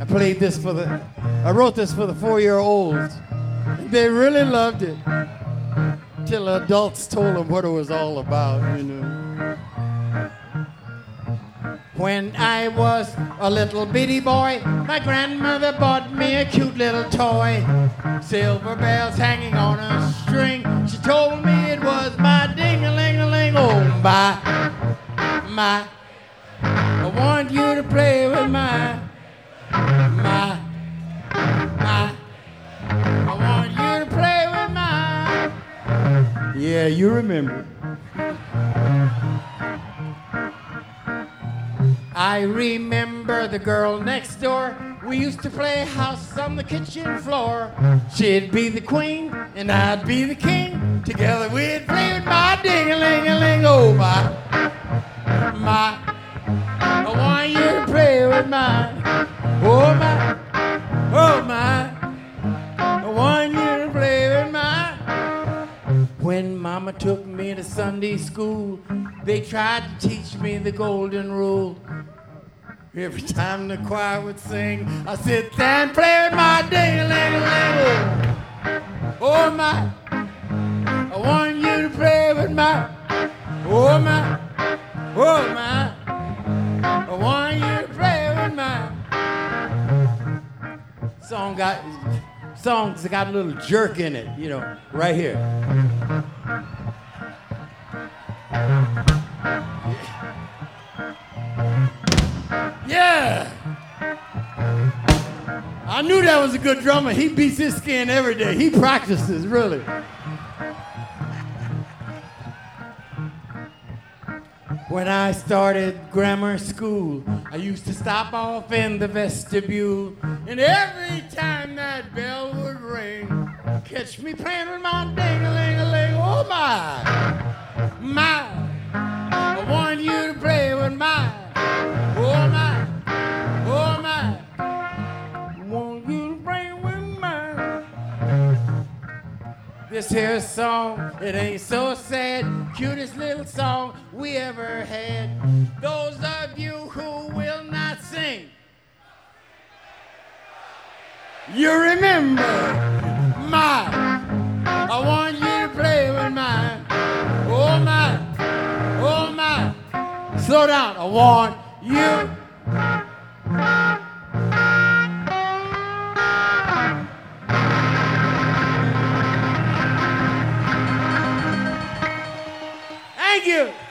I wrote this for the 4-year-olds. They really loved it. Till adults told them what it was all about, you know. When I was a little bitty boy, my grandmother bought me a cute little toy. Silver bells hanging on a string. She told me it was my ding-a-ling-a-ling. Oh, my, I want you to play with my, I want you to play with my. Yeah, you remember. I remember the girl next door. We used to play house on the kitchen floor. She'd be the queen and I'd be the king. Together we'd play with my ding-a-ling-a-ling. Oh, my, I want you to play with my, oh, my, I want you to play with my. When Mama took me to Sunday school, they tried to teach me the golden rule. Every time the choir would sing, I sit there and play with my ding-a-ling-a-ling. Oh, my, I want you to play with my, oh, my, I want you to play with my. Songs that got a little jerk in it, you know, right here. Yeah! I knew that was a good drummer. He beats his skin every day. He practices, really. When I started grammar school, I used to stop off in the vestibule, and every time that bell would ring, catch me playing with my ding-a-ling-a-ling. Oh, my, I want you to play with my, oh, my, I want you to play with my. This here song, it ain't so sad, cutest little song we ever had. Those of you who will not sing, you remember I want you to play with my, oh, my, slow down, I want you. Thank you.